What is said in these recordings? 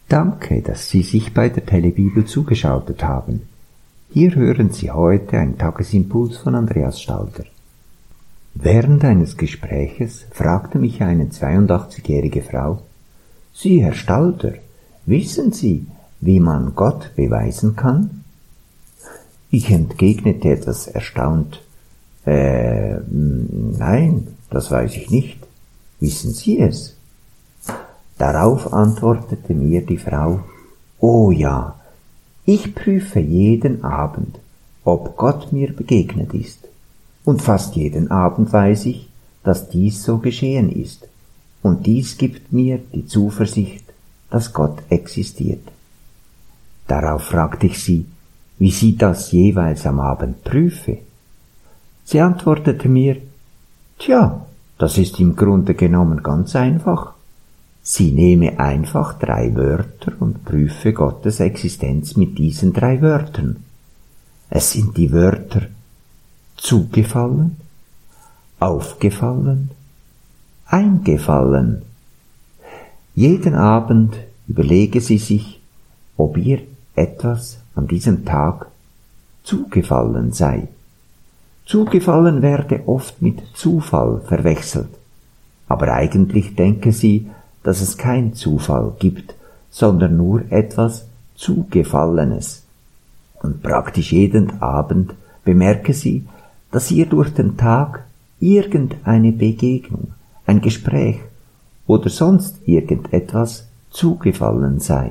Danke, dass Sie sich bei der Telebibel zugeschaltet haben. Hier hören Sie heute einen Tagesimpuls von Andreas Stalder. Während eines Gespräches fragte mich eine 82-jährige Frau: Sie, Herr Stalder, wissen Sie, wie man Gott beweisen kann? Ich entgegnete etwas erstaunt: Nein, das weiß ich nicht. Wissen Sie es? Darauf antwortete mir die Frau: Oh ja, ich prüfe jeden Abend, ob Gott mir begegnet ist. Und fast jeden Abend weiß ich, dass dies so geschehen ist. Und dies gibt mir die Zuversicht, dass Gott existiert. Darauf fragte ich sie, wie sie das jeweils am Abend prüfe. Sie antwortete mir: Tja, das ist im Grunde genommen ganz einfach. Sie nehme einfach 3 Wörter und prüfe Gottes Existenz mit diesen 3 Wörtern. Es sind die Wörter zugefallen, aufgefallen, eingefallen. Jeden Abend überlege sie sich, ob ihr etwas an diesem Tag zugefallen sei. Zugefallen werde oft mit Zufall verwechselt, aber eigentlich denke sie, dass es kein Zufall gibt, sondern nur etwas Zugefallenes. Und praktisch jeden Abend bemerke sie, dass ihr durch den Tag irgendeine Begegnung, ein Gespräch oder sonst irgendetwas zugefallen sei.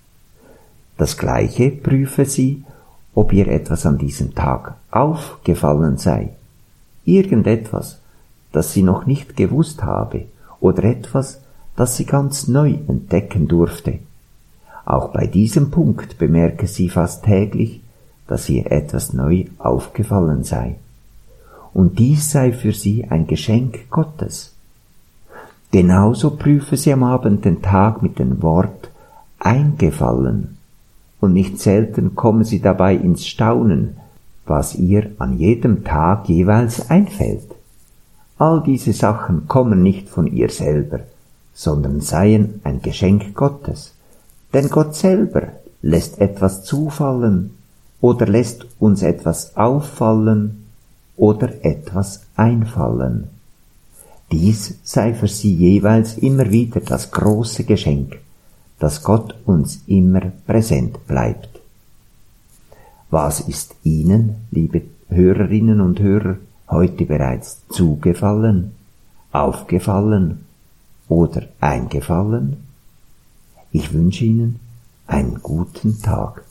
Das Gleiche prüfe sie, ob ihr etwas an diesem Tag aufgefallen sei. Irgendetwas, das sie noch nicht gewusst habe, oder etwas, das sie ganz neu entdecken durfte. Auch bei diesem Punkt bemerke sie fast täglich, dass ihr etwas neu aufgefallen sei. Und dies sei für sie ein Geschenk Gottes. Genauso prüfe sie am Abend den Tag mit dem Wort eingefallen. Und nicht selten komme sie dabei ins Staunen, was ihr an jedem Tag jeweils einfällt. All diese Sachen kommen nicht von ihr selber, sondern seien ein Geschenk Gottes. Denn Gott selber lässt etwas zufallen oder lässt uns etwas auffallen oder etwas einfallen. Dies sei für sie jeweils immer wieder das große Geschenk, dass Gott uns immer präsent bleibt. Was ist Ihnen, liebe Hörerinnen und Hörer, heute bereits zugefallen, aufgefallen oder eingefallen? Ich wünsche Ihnen einen guten Tag.